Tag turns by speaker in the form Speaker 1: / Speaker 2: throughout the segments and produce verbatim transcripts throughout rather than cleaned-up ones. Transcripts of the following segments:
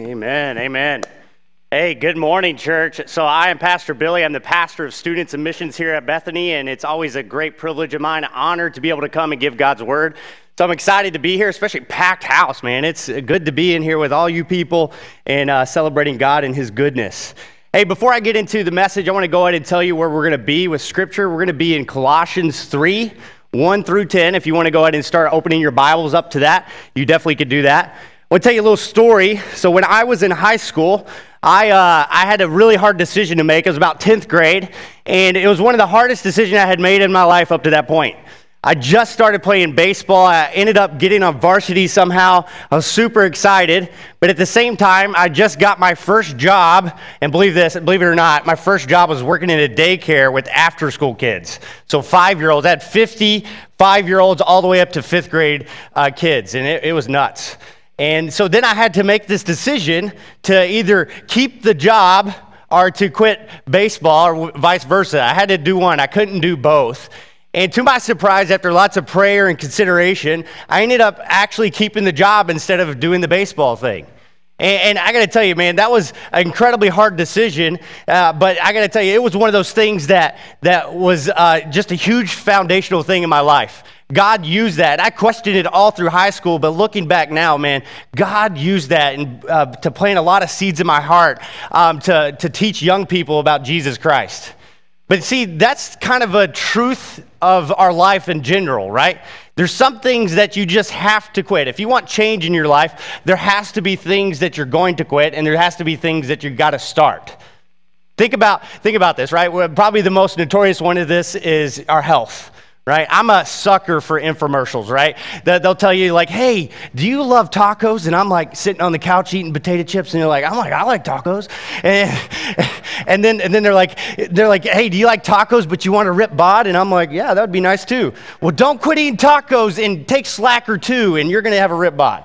Speaker 1: Amen, amen. Hey, good morning, church. So I am Pastor Billy. I'm the pastor of students and missions here at Bethany, and it's always a great privilege of mine, an honor to be able to come and give God's word. So I'm excited to be here, especially packed house, man. It's good to be in here with all you people and uh, celebrating God and his goodness. Hey, before I get into the message, I want to go ahead and tell you where we're going to be with Scripture. We're going to be in Colossians three, one through ten. If you want to go ahead and start opening your Bibles up to that, you definitely could do that. I want to tell you a little story. So when I was in high school, I uh, I had a really hard decision to make. It was about tenth grade, and it was one of the hardest decisions I had made in my life up to that point. I just started playing baseball. I ended up getting on varsity somehow. I was super excited, but at the same time, I just got my first job, and believe this, believe it or not, my first job was working in a daycare with after-school kids. So five-year-olds. I had fifty five-year-olds all the way up to fifth grade uh, kids, and it, it was nuts. And so then I had to make this decision to either keep the job or to quit baseball or vice versa. I had to do one. I couldn't do both. And to my surprise, after lots of prayer and consideration, I ended up actually keeping the job instead of doing the baseball thing. And, and I got to tell you, man, that was an incredibly hard decision. Uh, but I got to tell you, it was one of those things that that was uh, just a huge foundational thing in my life. God used that. I questioned it all through high school, but looking back now, man, God used that and, uh, to plant a lot of seeds in my heart um, to, to teach young people about Jesus Christ. But see, that's kind of a truth of our life in general, right? There's some things that you just have to quit. If you want change in your life, there has to be things that you're going to quit, and there has to be things that you've got to start. Think about, think about this, right? Well, probably the most notorious one of this is our health. Right? I'm a sucker for infomercials, right? They'll tell you like, hey, do you love tacos? And I'm like sitting on the couch eating potato chips, and you're like, I'm like, I like tacos. And, and then and then they're like, they're like, hey, do you like tacos, but you want a ripped bod? And I'm like, yeah, that would be nice too. Well, don't quit eating tacos and take Slacker too, and you're going to have a ripped bod.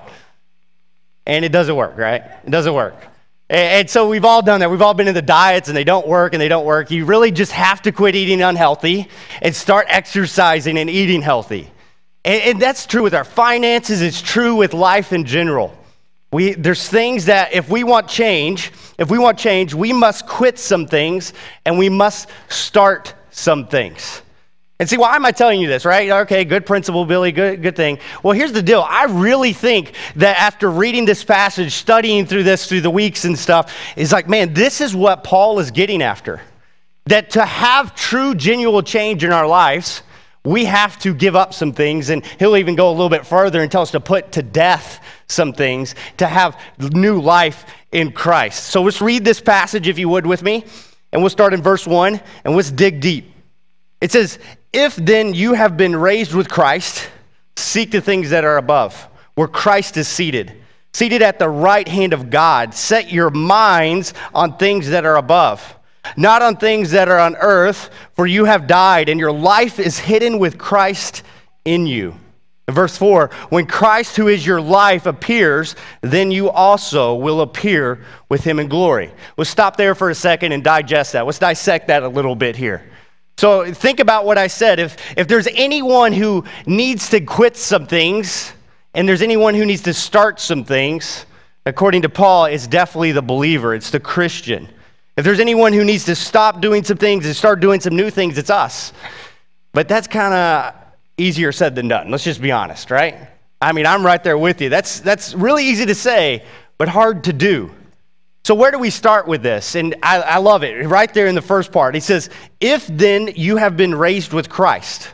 Speaker 1: And it doesn't work, right? It doesn't work. And so we've all done that. We've all been in the diets, and they don't work, and they don't work. You really just have to quit eating unhealthy and start exercising and eating healthy. And, and that's true with our finances. It's true with life in general. We there's things that if we want change, if we want change, we must quit some things, and we must start some things. And see, why am I telling you this, right? Okay, good principle, Billy, good good thing. Well, here's the deal. I really think that after reading this passage, studying through this through the weeks and stuff, is like, man, this is what Paul is getting after. That to have true, genuine change in our lives, we have to give up some things, and he'll even go a little bit further and tell us to put to death some things to have new life in Christ. So let's read this passage, if you would, with me, and we'll start in verse one, and let's dig deep. It says, if then you have been raised with Christ, seek the things that are above, where Christ is seated, seated at the right hand of God. Set your minds on things that are above, not on things that are on earth, for you have died, and your life is hidden with Christ in you. Verse four, when Christ, who is your life, appears, then you also will appear with him in glory. We'll stop there for a second and digest that. Let's dissect that a little bit here. So think about what I said. If if there's anyone who needs to quit some things, and there's anyone who needs to start some things, according to Paul, it's definitely the believer. It's the Christian. If there's anyone who needs to stop doing some things and start doing some new things, it's us. But that's kind of easier said than done. Let's just be honest, right? I mean, I'm right there with you. That's that's really easy to say, but hard to do. So where do we start with this? And I, I love it. Right there in the first part, he says, if then you have been raised with Christ.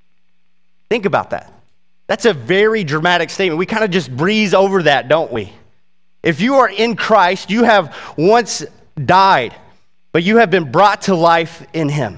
Speaker 1: Think about that. That's a very dramatic statement. We kind of just breeze over that, don't we? If you are in Christ, you have once died, but you have been brought to life in him.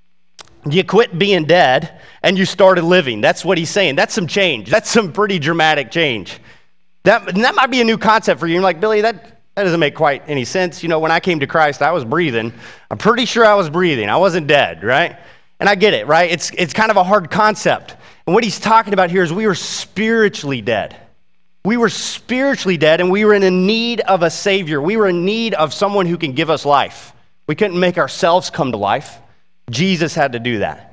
Speaker 1: You quit being dead, and you started living. That's what he's saying. That's some change. That's some pretty dramatic change. That, that might be a new concept for you. You're like, Billy, that... That doesn't make quite any sense. You know, when I came to Christ, I was breathing. I'm pretty sure I was breathing. I wasn't dead, right? And I get it, right? It's it's kind of a hard concept. And what he's talking about here is we were spiritually dead. We were spiritually dead, and we were in a need of a Savior. We were in need of someone who can give us life. We couldn't make ourselves come to life. Jesus had to do that.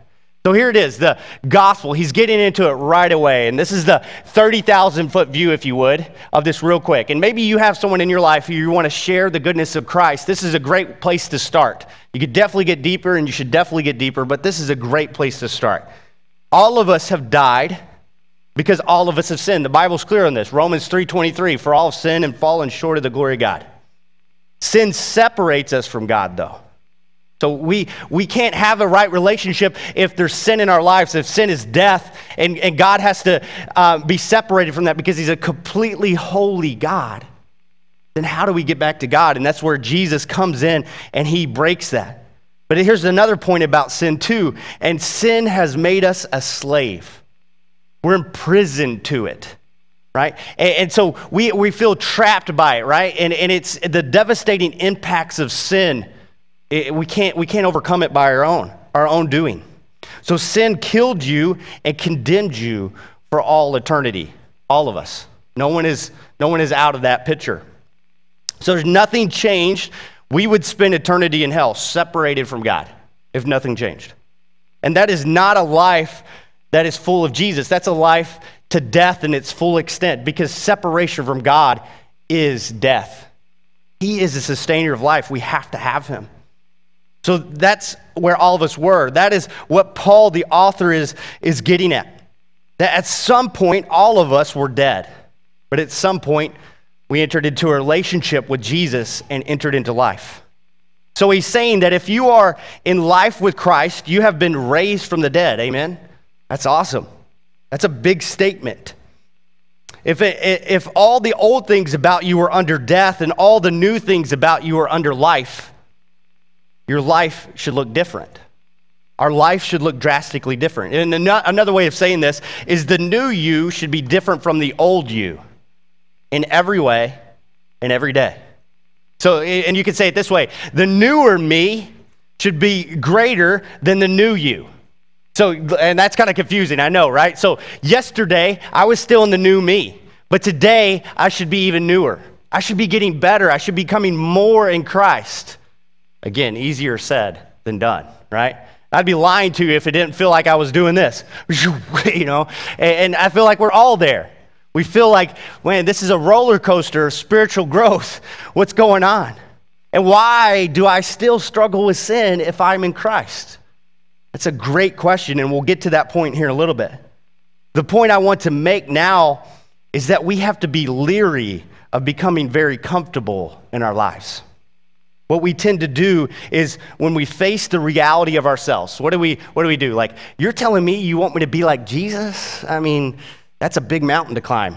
Speaker 1: So here it is, the gospel. He's getting into it right away. And this is the thirty thousand foot view, if you would, of this real quick. And maybe you have someone in your life who you want to share the goodness of Christ. This is a great place to start. You could definitely get deeper, and you should definitely get deeper, but this is a great place to start. All of us have died because all of us have sinned. The Bible's clear on this. Romans three twenty-three, for all have sinned and fallen short of the glory of God. Sin separates us from God, though. So we we can't have a right relationship if there's sin in our lives, if sin is death, and, and God has to uh, be separated from that because he's a completely holy God. Then how do we get back to God? And that's where Jesus comes in and he breaks that. But here's another point about sin too, and sin has made us a slave. We're imprisoned to it. Right? And, and so we, we feel trapped by it, right? And, and it's the devastating impacts of sin. It, we can't we can't overcome it by our own, our own doing. So sin killed you and condemned you for all eternity. All of us. No one is no one is out of that picture. So there's nothing changed. We would spend eternity in hell, separated from God, if nothing changed. And that is not a life that is full of Jesus. That's a life to death in its full extent, because separation from God is death. He is the sustainer of life. We have to have him. So that's where all of us were. That is what Paul, the author, is, is getting at. That at some point, all of us were dead. But at some point, we entered into a relationship with Jesus and entered into life. So he's saying that if you are in life with Christ, you have been raised from the dead. Amen? That's awesome. That's a big statement. If, it, if all the old things about you are under death and all the new things about you are under life, your life should look different. Our life should look drastically different. And another way of saying this is the new you should be different from the old you in every way and every day. So, and you could say it this way, the newer me should be greater than the new you. So, and that's kind of confusing, I know, right? So yesterday, I was still in the new me, but today, I should be even newer. I should be getting better. I should be becoming more in Christ. Again, easier said than done, right? I'd be lying to you if it didn't feel like I was doing this, you know? And I feel like we're all there. We feel like, man, this is a roller coaster of spiritual growth. What's going on? And why do I still struggle with sin if I'm in Christ? That's a great question, and we'll get to that point here in a little bit. The point I want to make now is that we have to be leery of becoming very comfortable in our lives. What we tend to do is when we face the reality of ourselves, what do we what do we do? Like, you're telling me you want me to be like Jesus? I mean, that's a big mountain to climb.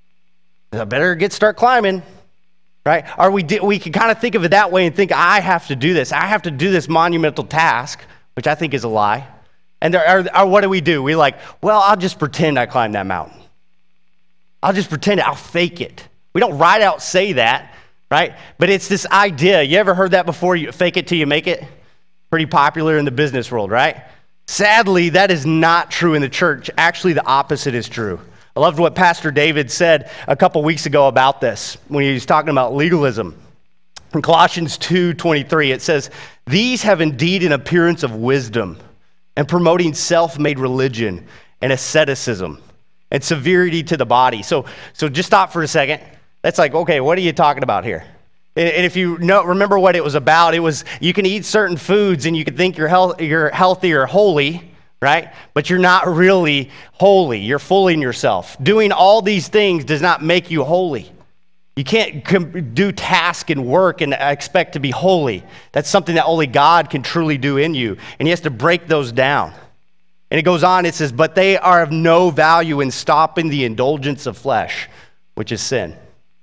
Speaker 1: I better get start climbing, right? Or we do, we can kind of think of it that way and think, I have to do this. I have to do this monumental task, which I think is a lie. And there are, or what do we do? We like, well, I'll just pretend I climbed that mountain. I'll just pretend it. I'll fake it. We don't right out say that. Right? But it's this idea. You ever heard that before? You fake it till you make it? Pretty popular in the business world, right? Sadly, that is not true in the church. Actually, the opposite is true. I loved what Pastor David said a couple weeks ago about this when he was talking about legalism. In Colossians two twenty-three, it says, "These have indeed an appearance of wisdom and promoting self-made religion and asceticism and severity to the body." So, so just stop for a second. That's like, okay, what are you talking about here? And if you know, remember what it was about, it was you can eat certain foods and you can think you're, health, you're healthy or holy, right? But you're not really holy. You're fooling yourself. Doing all these things does not make you holy. You can't com- do task and work and expect to be holy. That's something that only God can truly do in you. And he has to break those down. And it goes on, it says, "But they are of no value in stopping the indulgence of flesh," which is sin.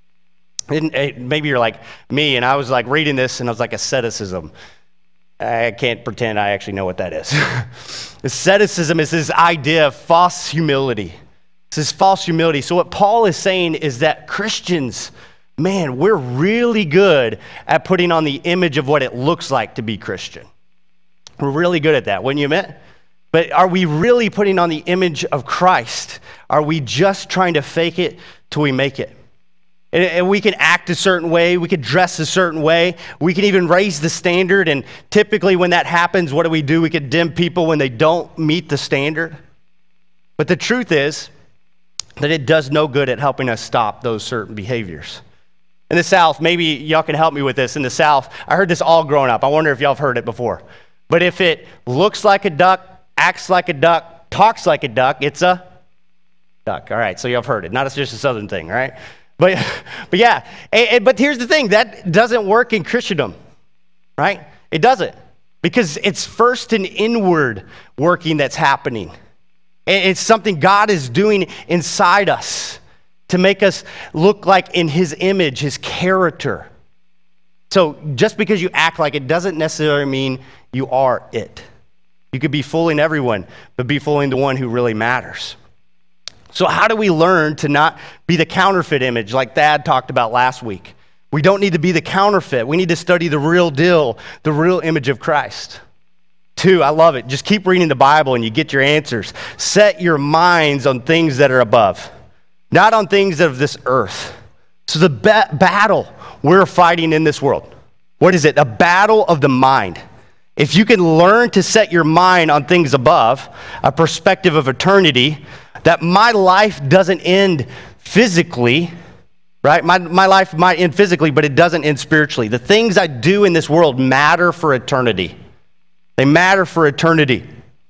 Speaker 1: And maybe you're like me, and I was like reading this, and I was like, asceticism. I can't pretend I actually know what that is. Asceticism is this idea of false humility. It's this false humility. So what Paul is saying is that Christians, man, we're really good at putting on the image of what it looks like to be Christian. We're really good at that, wouldn't you admit? But are we really putting on the image of Christ? Are we just trying to fake it till we make it? And, and we can act a certain way. We can dress a certain way. We can even raise the standard. And typically when that happens, what do we do? We condemn people when they don't meet the standard. But the truth is that it does no good at helping us stop those certain behaviors. In the South, maybe y'all can help me with this. In the South, I heard this all growing up. I wonder if y'all have heard it before. But if it looks like a duck, acts like a duck, talks like a duck, it's a duck. All right, so y'all have heard it. Not just a Southern thing, all right? But, but yeah, and, and, but here's the thing. That doesn't work in Christendom, right? It doesn't. Because it's first an inward working that's happening. It's something God is doing inside us to make us look like in his image, his character. So just because you act like it doesn't necessarily mean you are it. You could be fooling everyone, but be fooling the one who really matters. So how do we learn to not be the counterfeit image like Thad talked about last week? We don't need to be the counterfeit. We need to study the real deal, the real image of Christ. Two, I love it. Just keep reading the Bible and you get your answers. Set your minds on things that are above, not on things of this earth. So the ba- battle we're fighting in this world, what is it? A battle of the mind. If you can learn to set your mind on things above, a perspective of eternity, that my life doesn't end physically, right? My, my life might end physically, but it doesn't end spiritually. The things I do in this world matter for eternity. They matter for eternity.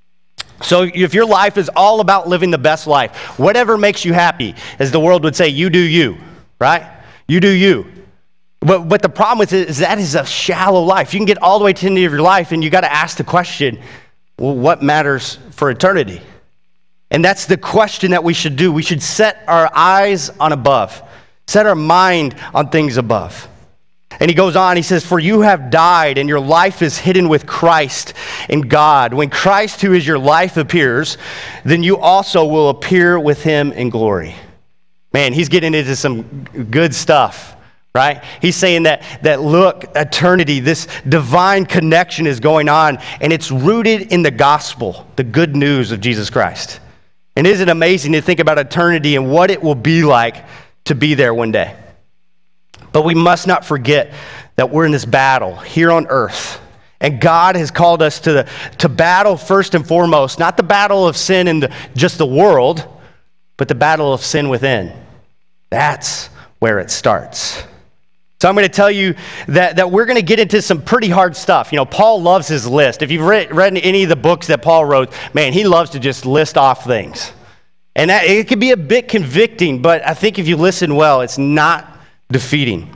Speaker 1: So if your life is all about living the best life, whatever makes you happy, as the world would say, you do you, right? You do you. But, but the problem with it is that is a shallow life. You can get all the way to the end of your life and you got to ask the question, well, what matters for eternity? And that's the question that we should do. We should set our eyes on above, set our mind on things above. And he goes on, he says, for you have died and your life is hidden with Christ in God. When Christ, who is your life, appears, then you also will appear with him in glory. Man, he's getting into some good stuff, right? He's saying that, that look, eternity, this divine connection is going on, and it's rooted in the gospel, the good news of Jesus Christ. And isn't it amazing to think about eternity and what it will be like to be there one day? But we must not forget that we're in this battle here on earth. And God has called us to, the, to battle first and foremost, not the battle of sin in the, just the world, but the battle of sin within. That's where it starts. So I'm going to tell you that, that we're going to get into some pretty hard stuff. You know, Paul loves his list. If you've read, read any of the books that Paul wrote, man, he loves to just list off things. And that, it can be a bit convicting, but I think if you listen well, it's not defeating.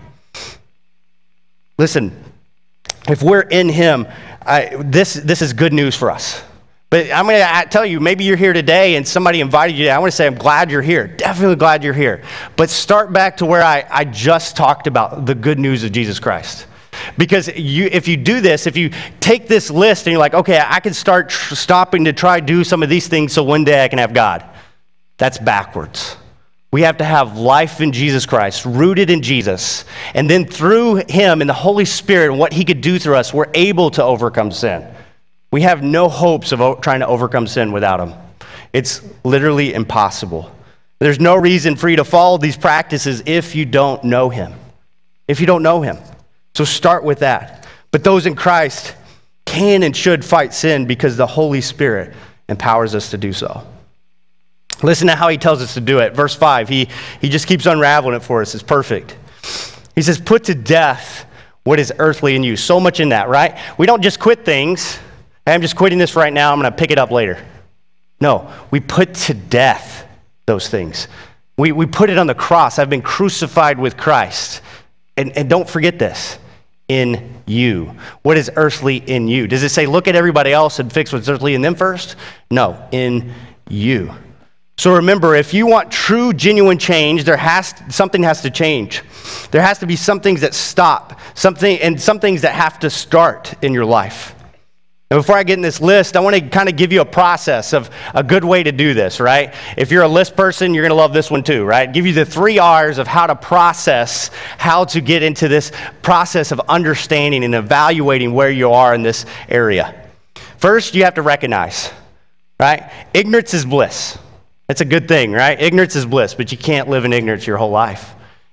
Speaker 1: Listen, if we're in him, I, this, this is good news for us. But I'm going to tell you, maybe you're here today and somebody invited you. I want to say I'm glad you're here. Definitely glad you're here. But start back to where I, I just talked about the good news of Jesus Christ. Because you, if you do this, if you take this list and you're like, okay, I can start tr- stopping to try to do some of these things so one day I can have God. That's backwards. We have to have life in Jesus Christ, rooted in Jesus. And then through him and the Holy Spirit and what he could do through us, we're able to overcome sin. We have no hopes of o- trying to overcome sin without him. It's literally impossible. There's no reason for you to follow these practices if you don't know him. If you don't know him. So start with that. But those in Christ can and should fight sin because the Holy Spirit empowers us to do so. Listen to how he tells us to do it. Verse five, he, he just keeps unraveling it for us. It's perfect. He says, put to death what is earthly in you. So much in that, right? We don't just quit things. I'm just quitting this right now. I'm going to pick it up later. No, we put to death those things. We, we put it on the cross. I've been crucified with Christ. And, and don't forget this. In you. What is earthly in you? Does it say look at everybody else and fix what's earthly in them first? No, in you. So remember, if you want true, genuine change, there has something has to change. There has to be some things that stop, something, and some things that have to start in your life. And before I get in this list, I want to kind of give you a process of a good way to do this, right? If you're a list person, you're going to love this one too, right? Give you the three R's of how to process, how to get into this process of understanding and evaluating where you are in this area. First, you have to recognize, right? Ignorance is bliss. It's a good thing, right? Ignorance is bliss, but you can't live in ignorance your whole life.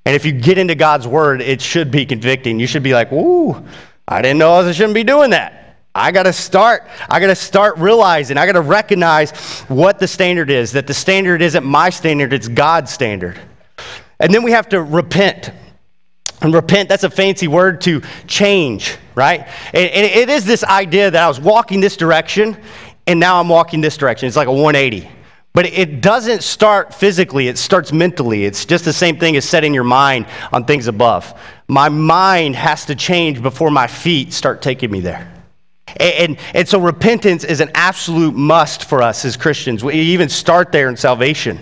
Speaker 1: And if you get into God's word, it should be convicting. You should be like, ooh, I didn't know I shouldn't be doing that. I got to start. I got to start realizing. I got to recognize what the standard is, that the standard isn't my standard, it's God's standard. And then we have to repent. And repent, that's a fancy word to change, right? And, and it is this idea that I was walking this direction, and now I'm walking this direction. It's like a one eighty. But it doesn't start physically, it starts mentally. It's just the same thing as setting your mind on things above. My mind has to change before my feet start taking me there. And, and, and so repentance is an absolute must for us as Christians. We even start there in salvation.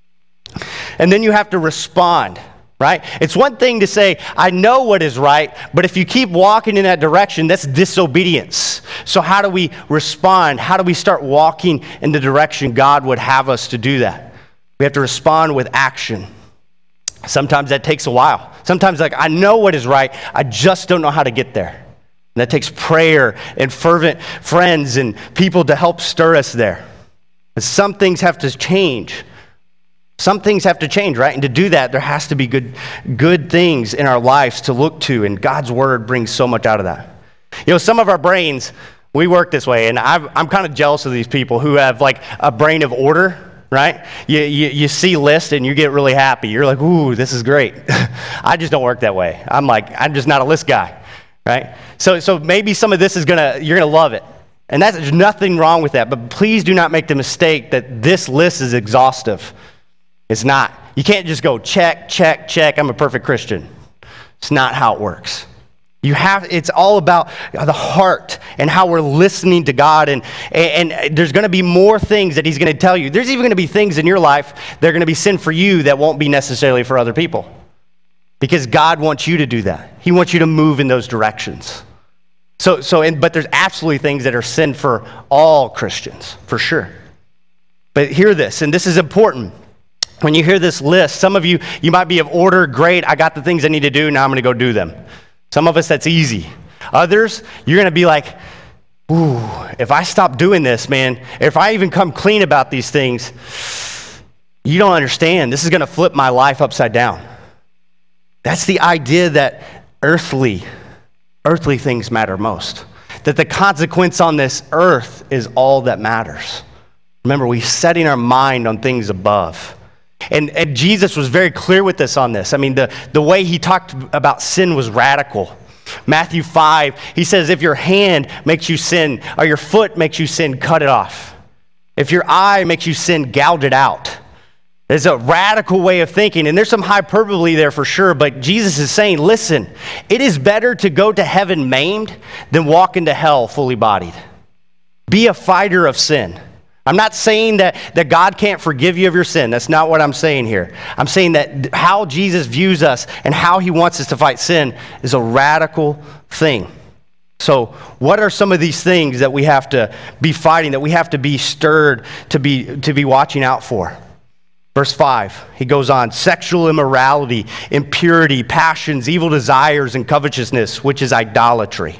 Speaker 1: And then you have to respond, right? It's one thing to say, I know what is right, but if you keep walking in that direction, that's disobedience. So how do we respond? How do we start walking in the direction God would have us to do that? We have to respond with action. Sometimes that takes a while. Sometimes like, I know what is right, I just don't know how to get there. And that takes prayer and fervent friends and people to help stir us there. And some things have to change. Some things have to change, right? And to do that, there has to be good, good things in our lives to look to, and God's word brings so much out of that. You know, some of our brains, we work this way, and I've, I'm kind of jealous of these people who have like a brain of order, right? You, you, you see lists and you get really happy. You're like, ooh, this is great. I just don't work that way. I'm like, I'm just not a list guy, right? So, so maybe some of this is gonna, you're gonna love it. And that's, there's nothing wrong with that, but please do not make the mistake that this list is exhaustive. It's not. You can't just go check, check, check, I'm a perfect Christian. It's not how it works. You have, it's all about the heart and how we're listening to God, and, and, and there's going to be more things that he's going to tell you. There's even going to be things in your life that are going to be sin for you that won't be necessarily for other people. Because God wants you to do that. He wants you to move in those directions. So, so, and, but there's absolutely things that are sin for all Christians, for sure. But hear this, and this is important. When you hear this list, some of you, you might be of order, great, I got the things I need to do, now I'm going to go do them. Some of us, that's easy. Others, you're going to be like, ooh, if I stop doing this, man, if I even come clean about these things, you don't understand. This is going to flip my life upside down. That's the idea that earthly, earthly things matter most. That the consequence on this earth is all that matters. Remember, we're setting our mind on things above. And, and Jesus was very clear with us on this. I mean, the, the way he talked about sin was radical. Matthew five, he says, if your hand makes you sin, or your foot makes you sin, cut it off. If your eye makes you sin, gouge it out. There's a radical way of thinking, and there's some hyperbole there for sure, but Jesus is saying, listen, it is better to go to heaven maimed than walk into hell fully bodied. Be a fighter of sin. I'm not saying that, that God can't forgive you of your sin. That's not what I'm saying here. I'm saying that how Jesus views us and how he wants us to fight sin is a radical thing. So what are some of these things that we have to be fighting, that we have to be stirred to be, to be watching out for? Verse five, he goes on, sexual immorality, impurity, passions, evil desires, and covetousness, which is idolatry.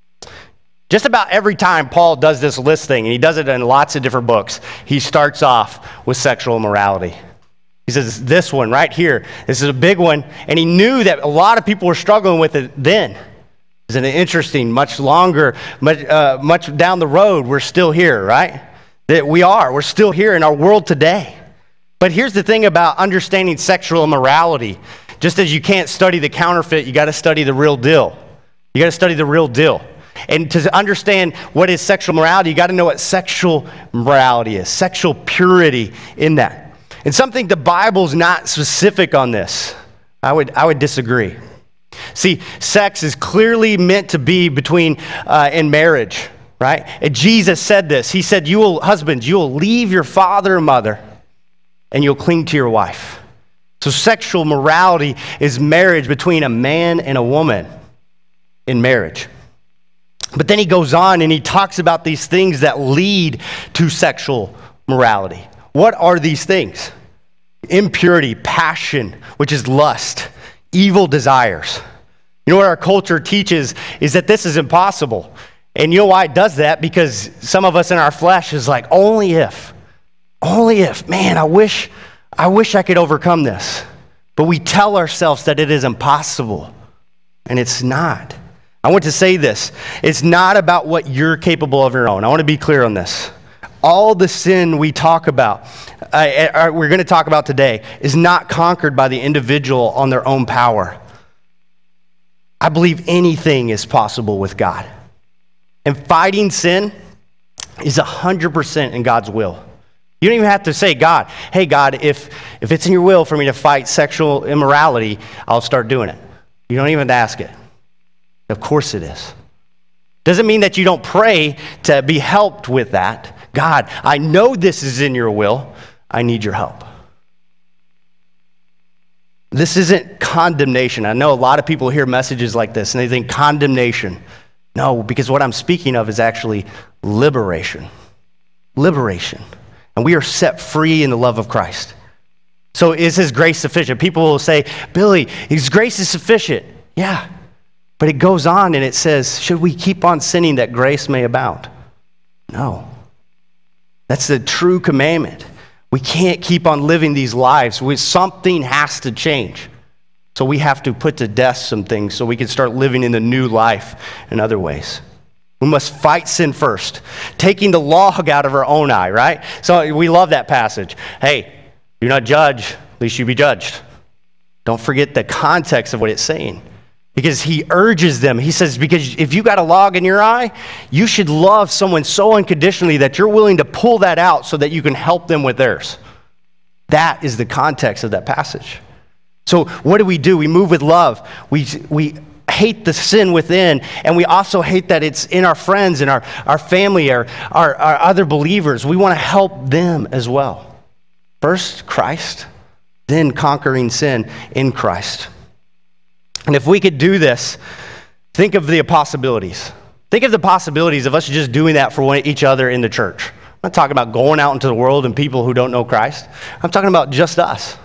Speaker 1: Just about every time Paul does this list thing, and he does it in lots of different books, he starts off with sexual immorality. He says, this one right here, this is a big one, and he knew that a lot of people were struggling with it then. Isn't it interesting? Much longer, much, uh, much down the road, we're still here, right? That we are. We're still here in our world today. But here's the thing about understanding sexual immorality. Just as you can't study the counterfeit, you got to study the real deal. You got to study the real deal. And to understand what is sexual morality, you got to know what sexual morality is, sexual purity in that. And something the Bible's not specific on this. I would I would disagree. See, sex is clearly meant to be between uh, in marriage, right? And Jesus said this. He said, "You will, husbands, you will leave your father and mother, and you'll cling to your wife." So sexual morality is marriage between a man and a woman in marriage. But then he goes on and he talks about these things that lead to sexual morality. What are these things? Impurity, passion, which is lust, evil desires. You know what our culture teaches is that this is impossible. And you know why it does that? Because some of us in our flesh is like, only if, only if, man, I wish, I wish I could overcome this. But we tell ourselves that it is impossible, and it's not. I want to say this. It's not about what you're capable of your own. I want to be clear on this. All the sin we talk about, uh, we're going to talk about today, is not conquered by the individual on their own power. I believe anything is possible with God. And fighting sin is one hundred percent in God's will. You don't even have to say, God, hey, God, if, if it's in your will for me to fight sexual immorality, I'll start doing it. You don't even have to ask it. Of course it is. Doesn't mean that you don't pray to be helped with that. God, I know this is in your will. I need your help. This isn't condemnation. I know a lot of people hear messages like this and they think condemnation. No, because what I'm speaking of is actually liberation. Liberation. And we are set free in the love of Christ. So is his grace sufficient? People will say, Billy, his grace is sufficient. Yeah. But it goes on and it says, should we keep on sinning that grace may abound? No. That's the true commandment. We can't keep on living these lives. We, something has to change. So we have to put to death some things so we can start living in the new life in other ways. We must fight sin first, taking the log out of our own eye, right? So we love that passage. Hey, do not judge, lest you be judged. Don't forget the context of what it's saying. Because he urges them. He says, because if you got a log in your eye, you should love someone so unconditionally that you're willing to pull that out so that you can help them with theirs. That is the context of that passage. So what do we do? We move with love. We we hate the sin within, and we also hate that it's in our friends and our, our family, our, our, our other believers. We want to help them as well. First, Christ, then conquering sin in Christ. And if we could do this, think of the possibilities. Think of the possibilities of us just doing that for one, each other in the church. I'm not talking about going out into the world and people who don't know Christ. I'm talking about just us.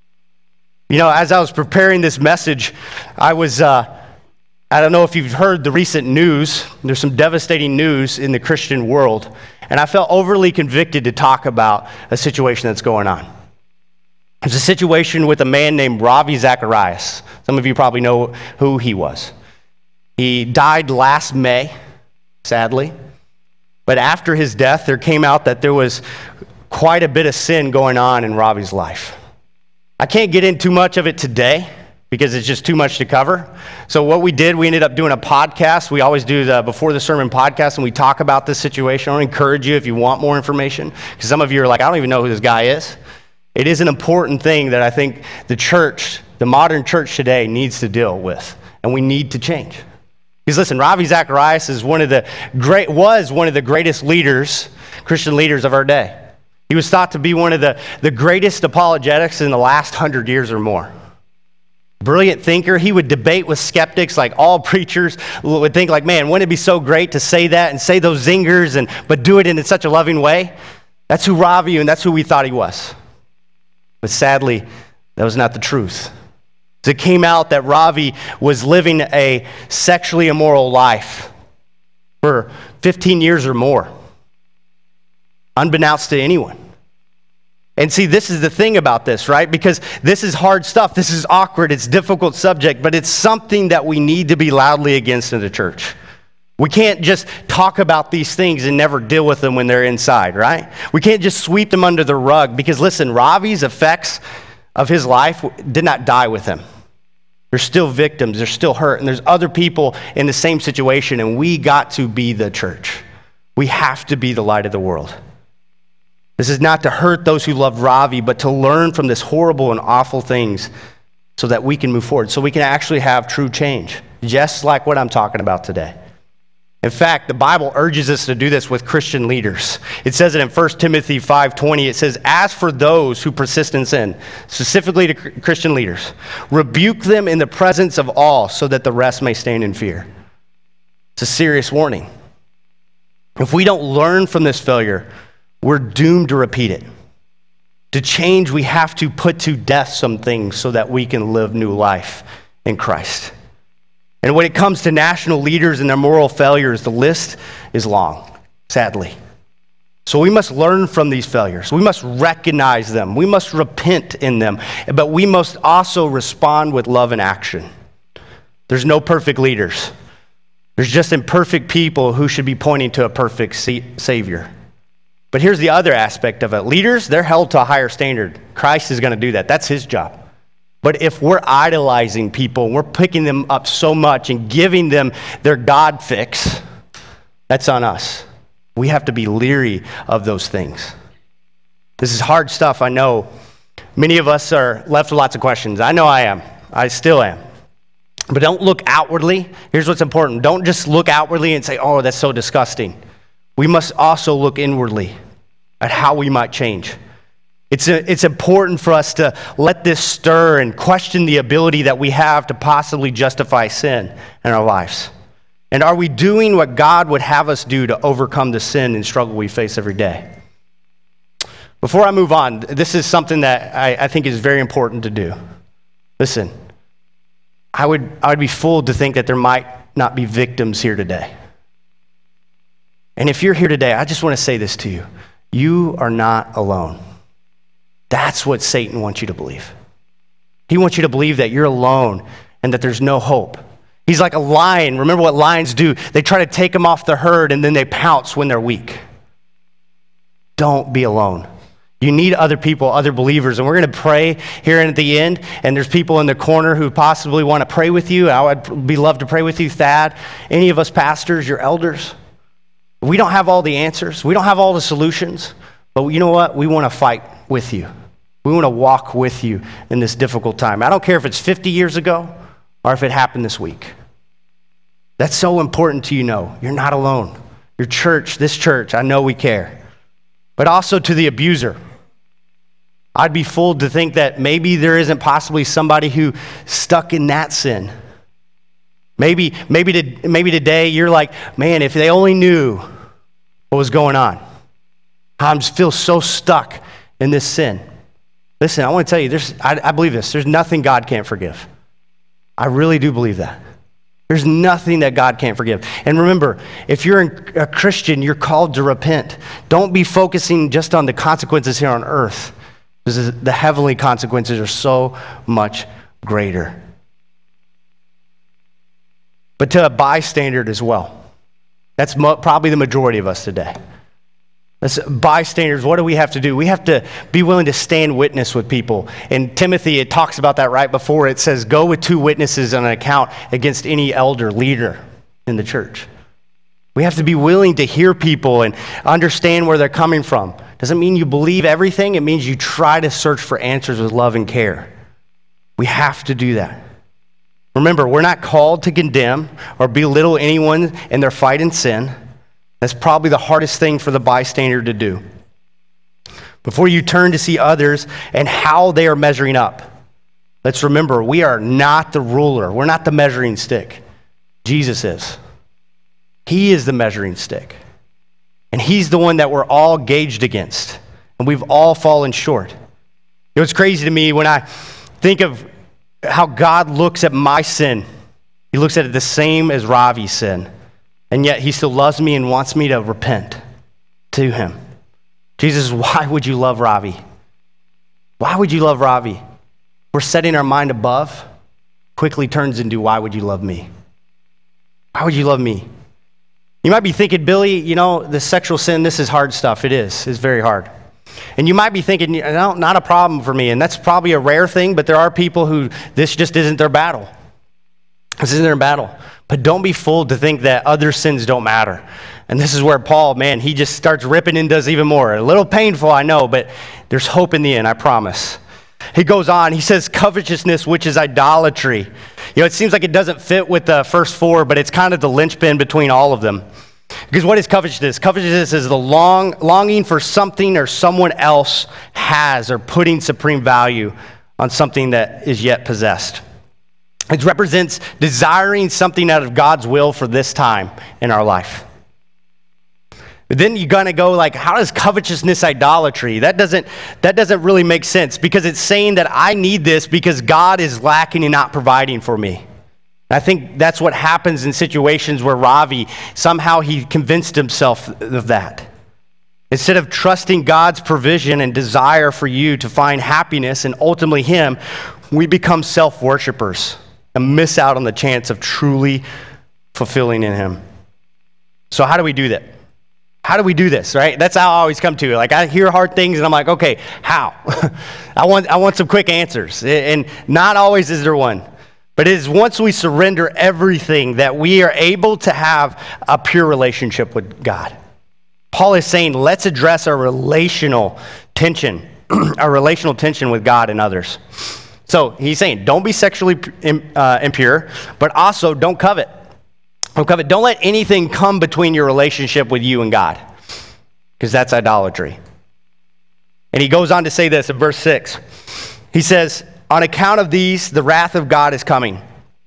Speaker 1: You know, as I was preparing this message, I was, uh, I don't know if you've heard the recent news. There's some devastating news in the Christian world. And I felt overly convicted to talk about a situation that's going on. There's a situation with a man named Ravi Zacharias. Some of you probably know who he was. He died last May, sadly. But after his death, there came out that there was quite a bit of sin going on in Ravi's life. I can't get into too much of it today because it's just too much to cover. So what we did, we ended up doing a podcast. We always do the Before the Sermon podcast, and we talk about this situation. I want to encourage you if you want more information, because some of you are like, I don't even know who this guy is. It is an important thing that I think the church, the modern church today, needs to deal with, and we need to change. Because listen, Ravi Zacharias is one of the great, was one of the greatest leaders, Christian leaders of our day. He was thought to be one of the, the greatest apologetics in the last hundred years or more. Brilliant thinker. He would debate with skeptics like all preachers would think like, man, wouldn't it be so great to say that and say those zingers, and but do it in such a loving way? That's who Ravi, and that's who we thought he was. But sadly, that was not the truth. It came out that Ravi was living a sexually immoral life for fifteen years or more, unbeknownst to anyone. And see, this is the thing about this, right? Because this is hard stuff. This is awkward. It's a difficult subject, but it's something that we need to be loudly against in the church. We can't just talk about these things and never deal with them when they're inside, right? We can't just sweep them under the rug because, listen, Ravi's effects of his life did not die with him. There's still victims, there's still hurt, and there's other people in the same situation, and we got to be the church. We have to be the light of the world. This is not to hurt those who love Ravi, but to learn from this horrible and awful things so that we can move forward, so we can actually have true change, just like what I'm talking about today. In fact, the Bible urges us to do this with Christian leaders. It says it in First Timothy five twenty. It says, as for those who persist in sin, specifically to Christian leaders, rebuke them in the presence of all so that the rest may stand in fear. It's a serious warning. If we don't learn from this failure, we're doomed to repeat it. To change, we have to put to death some things so that we can live new life in Christ. And when it comes to national leaders and their moral failures, the list is long, sadly. So we must learn from these failures. We must recognize them. We must repent in them. But we must also respond with love and action. There's no perfect leaders. There's just imperfect people who should be pointing to a perfect Savior. But here's the other aspect of it. Leaders, they're held to a higher standard. Christ is going to do that. That's his job. But if we're idolizing people, we're picking them up so much and giving them their God fix, that's on us. We have to be leery of those things. This is hard stuff, I know. Many of us are left with lots of questions. I know I am. I still am. But don't look outwardly. Here's what's important. Don't just look outwardly and say, oh, that's so disgusting. We must also look inwardly at how we might change. It's a, it's important for us to let this stir and question the ability that we have to possibly justify sin in our lives. And are we doing what God would have us do to overcome the sin and struggle we face every day? Before I move on, this is something that I, I think is very important to do. Listen, I would, I would be fooled to think that there might not be victims here today. And if you're here today, I just want to say this to you. You are not alone. That's what Satan wants you to believe. He wants you to believe that you're alone and that there's no hope. He's like a lion. Remember what lions do? They try to take them off the herd and then they pounce when they're weak. Don't be alone. You need other people, other believers. And we're going to pray here at the end. And there's people in the corner who possibly want to pray with you. I would be love to pray with you, Thad. Any of us pastors, your elders. We don't have all the answers. We don't have all the solutions. But you know what? We want to fight with you. We want to walk with you in this difficult time. I don't care if it's fifty years ago or if it happened this week. That's so important to you know. You're not alone. Your church, this church, I know we care. But also to the abuser. I'd be fooled to think that maybe there isn't possibly somebody who stuck in that sin. Maybe, maybe, to, maybe today you're like, man, if they only knew what was going on. I just feel so stuck in this sin. Listen, I want to tell you, there's, I, I believe this. There's nothing God can't forgive. I really do believe that. There's nothing that God can't forgive. And remember, if you're a Christian, you're called to repent. Don't be focusing just on the consequences here on earth, because the heavenly consequences are so much greater. But to a bystander as well. That's mo- probably the majority of us today. As bystanders, what do we have to do? We have to be willing to stand witness with people. In Timothy, it talks about that right before. It says, go with two witnesses on an account against any elder, leader in the church. We have to be willing to hear people and understand where they're coming from. Doesn't mean you believe everything. It means you try to search for answers with love and care. We have to do that. Remember, we're not called to condemn or belittle anyone in their fight in sin. That's probably the hardest thing for the bystander to do. Before you turn to see others and how they are measuring up, let's remember, we are not the ruler. We're not the measuring stick. Jesus is. He is the measuring stick. And he's the one that we're all gauged against. And we've all fallen short. You know, it's crazy to me when I think of how God looks at my sin. He looks at it the same as Ravi's sin. And yet he still loves me and wants me to repent to him. Jesus, why would you love Ravi? Why would you love Ravi? We're setting our mind above, quickly turns into why would you love me? Why would you love me? You might be thinking, Billy, you know, the sexual sin, this is hard stuff. It is. It's very hard. And you might be thinking, no, not a problem for me. And that's probably a rare thing, but there are people who this just isn't their battle. This isn't their battle. But don't be fooled to think that other sins don't matter. And this is where Paul, man, he just starts ripping and does even more. A little painful, I know, but there's hope in the end, I promise. He goes on, he says, covetousness, which is idolatry. You know, it seems like it doesn't fit with the first four, but it's kind of the linchpin between all of them. Because what is covetousness? Covetousness is the long, longing for something or someone else has, or putting supreme value on something that is yet possessed. It represents desiring something out of God's will for this time in our life. But then you're going to go like, how does covetousness idolatry? That doesn't, that doesn't really make sense, because it's saying that I need this because God is lacking and not providing for me. And I think that's what happens in situations where Ravi, somehow he convinced himself of that. Instead of trusting God's provision and desire for you to find happiness and ultimately Him, we become self-worshipers and miss out on the chance of truly fulfilling in Him. So how do we do that? How do we do this, right? That's how I always come to it. Like, I hear hard things and I'm like, okay, how? I want I want some quick answers. And not always is there one. But it is once we surrender everything that we are able to have a pure relationship with God. Paul is saying, let's address our relational tension, our relational tension with God and others. So he's saying, don't be sexually uh, impure, but also don't covet. Don't covet. Don't let anything come between your relationship with you and God, because that's idolatry. And he goes on to say this in verse six. He says, on account of these, the wrath of God is coming.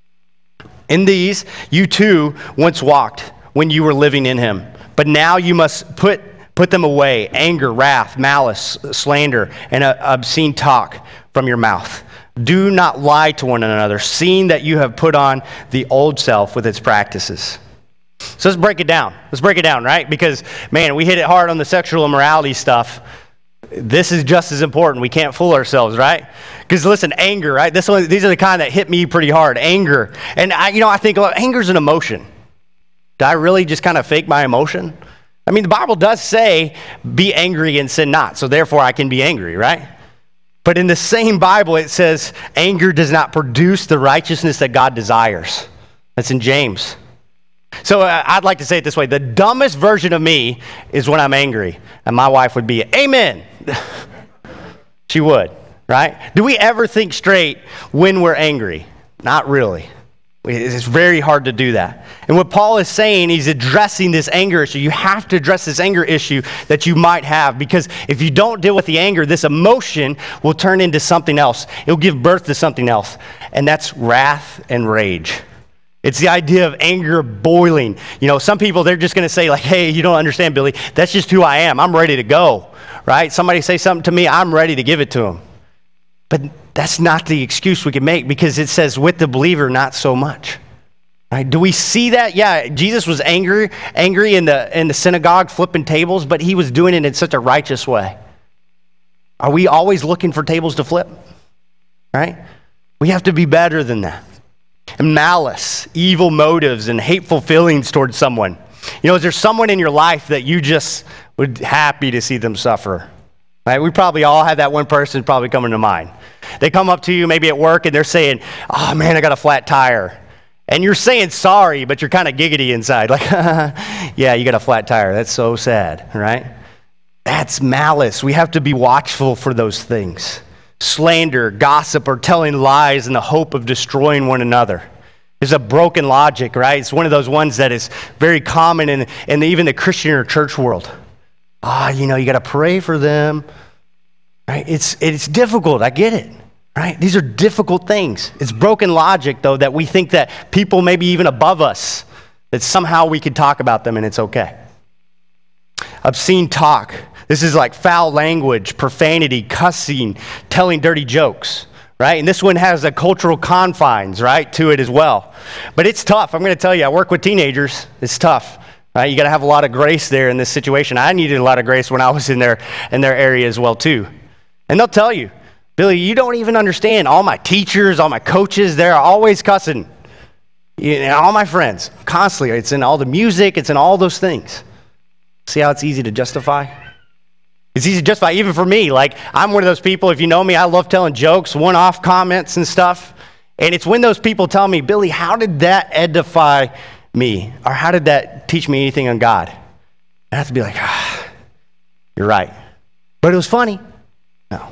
Speaker 1: In these, you too once walked when you were living in Him. But now you must put put them away, anger, wrath, malice, slander, and uh, obscene talk from your mouth. Do not lie to one another, seeing that you have put on the old self with its practices. So let's break it down. Let's break it down, right? Because, man, we hit it hard on the sexual immorality stuff. This is just as important. We can't fool ourselves, right? Because listen, anger, right? This one, these are the kind that hit me pretty hard. Anger. And, I, you know, I think well, anger is an emotion. Did I really just kind of fake my emotion? I mean, the Bible does say, be angry and sin not. So therefore, I can be angry, right? But in the same Bible, it says, anger does not produce the righteousness that God desires. That's in James. So uh, I'd like to say it this way. The dumbest version of me is when I'm angry. And my wife would be, amen. She would, right? Do we ever think straight when we're angry? Not really. It's very hard to do that. And what Paul is saying, he's addressing this anger issue. You have to address this anger issue that you might have, because if you don't deal with the anger, this emotion will turn into something else. It'll give birth to something else, and that's wrath and rage. It's the idea of anger boiling. You know, some people, they're just going to say like, hey, you don't understand, Billy. That's just who I am. I'm ready to go, right? Somebody say something to me, I'm ready to give it to them. But that's not the excuse we can make, because it says with the believer, not so much. Right? Do we see that? Yeah, Jesus was angry, angry in the in the synagogue, flipping tables, but he was doing it in such a righteous way. Are we always looking for tables to flip? Right? We have to be better than that. And malice, evil motives, and hateful feelings towards someone. You know, is there someone in your life that you just would happy to see them suffer? Right? We probably all have that one person probably coming to mind. They come up to you maybe at work and they're saying, oh man, I got a flat tire. And you're saying sorry, but you're kind of giggity inside. Like, yeah, you got a flat tire. That's so sad, right? That's malice. We have to be watchful for those things. Slander, gossip, or telling lies in the hope of destroying one another. There's a broken logic, right? It's one of those ones that is very common in, in even the Christian or church world. Ah, oh, you know, you got to pray for them. Right? It's it's difficult. I get it. Right? These are difficult things. It's broken logic, though, that we think that people maybe even above us, that somehow we could talk about them and it's okay. Obscene talk. This is like foul language, profanity, cussing, telling dirty jokes. Right? And this one has a cultural confines, right, to it as well. But it's tough. I'm going to tell you, I work with teenagers. It's tough. Right? You got to have a lot of grace there in this situation. I needed a lot of grace when I was in their in their area as well too. And they'll tell you, Billy, you don't even understand. All my teachers, all my coaches, they're always cussing. You know, all my friends, constantly. It's in all the music. It's in all those things. See how it's easy to justify? It's easy to justify, even for me. Like, I'm one of those people, if you know me, I love telling jokes, one-off comments and stuff. And it's when those people tell me, Billy, how did that edify me? Or how did that teach me anything on God? I have to be like, ah, you're right. But it was funny. No.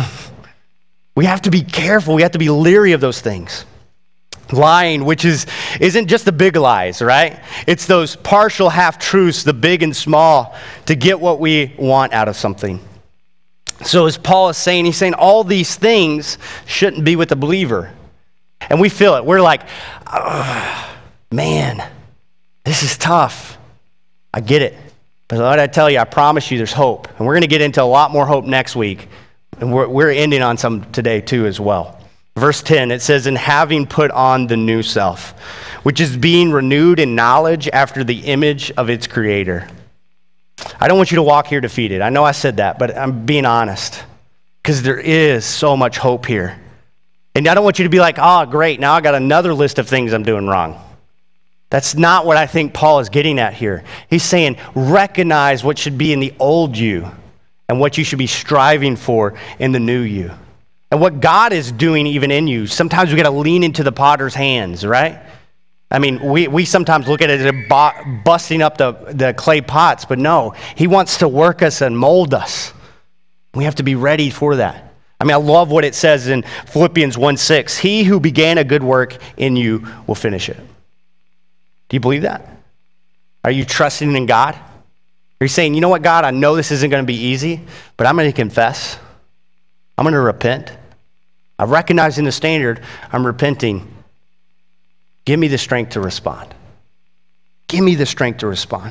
Speaker 1: We have to be careful. We have to be leery of those things. Lying, which is, isn't just the big lies, right? It's those partial half-truths, the big and small, to get what we want out of something. So as Paul is saying, he's saying all these things shouldn't be with the believer. And we feel it. We're like, oh, man, this is tough. I get it. But what I tell you, I promise you there's hope. And we're going to get into a lot more hope next week. And we're, we're ending on some today too as well. Verse ten, it says, and having put on the new self, which is being renewed in knowledge after the image of its creator. I don't want you to walk here defeated. I know I said that, but I'm being honest because there is so much hope here. And I don't want you to be like, oh, great, now I got another list of things I'm doing wrong. That's not what I think Paul is getting at here. He's saying recognize what should be in the old you and what you should be striving for in the new you. And what God is doing even in you. Sometimes we got to lean into the potter's hands, right? I mean, we, we sometimes look at it as busting up the, the clay pots, but no, he wants to work us and mold us. We have to be ready for that. I mean, I love what it says in Philippians one six. He who began a good work in you will finish it. Do you believe that? Are you trusting in God? Are you saying, you know what, God, I know this isn't going to be easy, but I'm going to confess. I'm going to repent. I'm recognizing the standard. I'm repenting. Give me the strength to respond. Give me the strength to respond.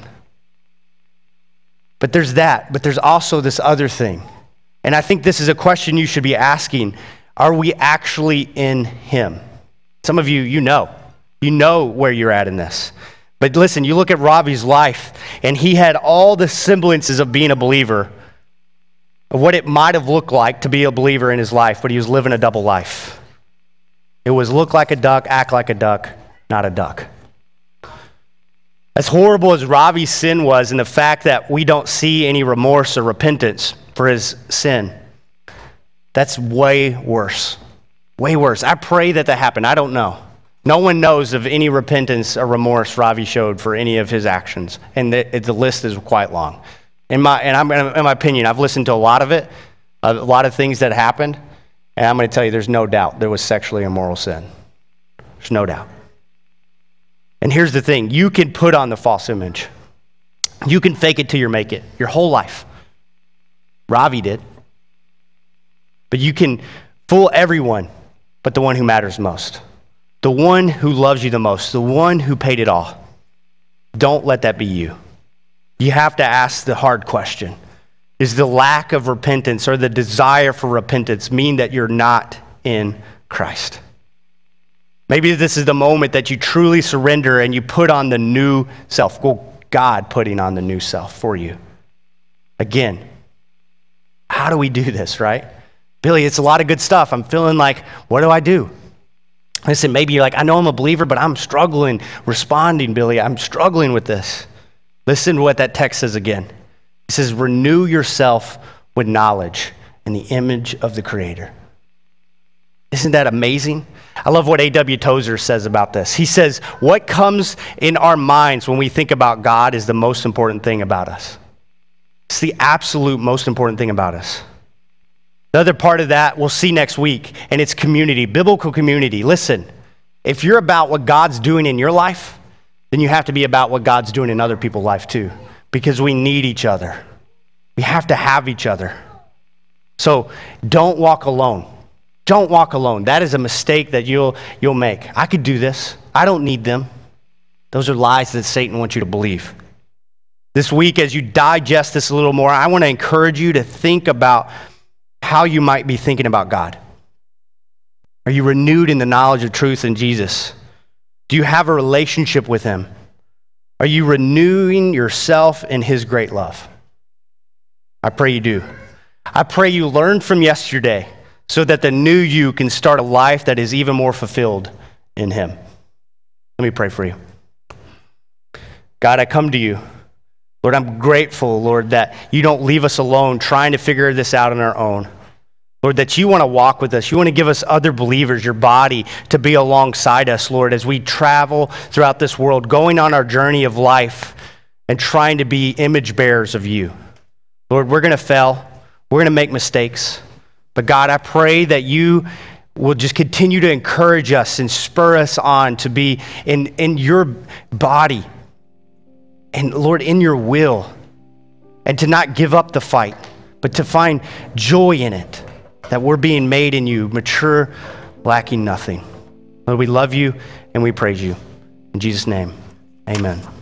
Speaker 1: But there's that, but there's also this other thing. And I think this is a question you should be asking. Are we actually in him? Some of you, you know. You know where you're at in this. But listen, you look at Ravi's life, and he had all the semblances of being a believer, of what it might have looked like to be a believer in his life, but he was living a double life. It was look like a duck, act like a duck, not a duck. As horrible as Ravi's sin was, and the fact that we don't see any remorse or repentance for his sin, that's way worse. Way worse. I pray that that happened. I don't know. No one knows of any repentance or remorse Ravi showed for any of his actions, and the, the list is quite long. In my and I'm in my opinion, I've listened to a lot of it, a lot of things that happened, and I'm going to tell you, there's no doubt there was sexually immoral sin. There's no doubt. And here's the thing: you can put on the false image, you can fake it till you make it, your whole life. Ravi did, but you can fool everyone, but the one who matters most. The one who loves you the most, the one who paid it all. Don't let that be you. You have to ask the hard question. Is the lack of repentance or the desire for repentance mean that you're not in Christ? Maybe this is the moment that you truly surrender and you put on the new self. Well, God putting on the new self for you. Again, how do we do this, right? Billy, it's a lot of good stuff. I'm feeling like, what do I do? Listen, maybe you're like, I know I'm a believer, but I'm struggling responding, Billy. I'm struggling with this. Listen to what that text says again. It says, renew yourself with knowledge in the image of the Creator. Isn't that amazing? I love what A W Tozer says about this. He says, what comes in our minds when we think about God is the most important thing about us. It's the absolute most important thing about us. The other part of that we'll see next week, and it's community, biblical community. Listen, if you're about what God's doing in your life, then you have to be about what God's doing in other people's life too, because we need each other. We have to have each other. So don't walk alone. Don't walk alone. That is a mistake that you'll you'll make. I could do this. I don't need them. Those are lies that Satan wants you to believe. This week, as you digest this a little more, I want to encourage you to think about how you might be thinking about God. Are you renewed in the knowledge of truth in Jesus? Do you have a relationship with him? Are you renewing yourself in his great love? I pray you do. I pray you learn from yesterday so that the new you can start a life that is even more fulfilled in him. Let me pray for you. God, I come to you. Lord, I'm grateful, Lord, that you don't leave us alone trying to figure this out on our own. Lord, that you want to walk with us. You want to give us other believers, your body, to be alongside us, Lord, as we travel throughout this world, going on our journey of life and trying to be image bearers of you. Lord, we're going to fail. We're going to make mistakes. But God, I pray that you will just continue to encourage us and spur us on to be in, in your body and, Lord, in your will, and to not give up the fight, but to find joy in it, that we're being made in you, mature, lacking nothing. Lord, we love you and we praise you. In Jesus' name, amen.